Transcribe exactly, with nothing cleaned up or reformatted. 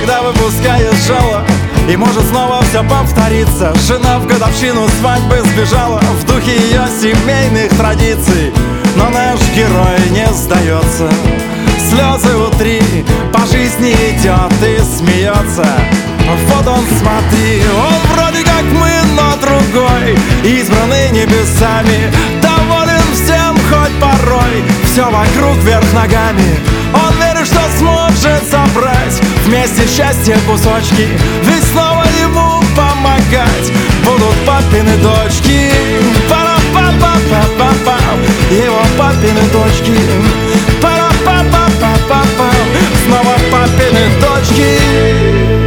когда выпускает жало, и может снова все повториться. Жена в годовщину свадьбы сбежала в духе ее семейных традиций, но наш герой не сдается. Слезы утри, по жизни идет и смеется. Вот он, смотри, он вроде как мы, но другой, избранный небесами, доволен всем хоть порой. Все вокруг вверх ногами, он верит, что сможет собрать вместе счастье кусочки, ведь снова ему помогать будут папины дочки. Пара-па-па-па-па-па, его папины дочки. Пара-па-па-па-па-па, снова папины дочки.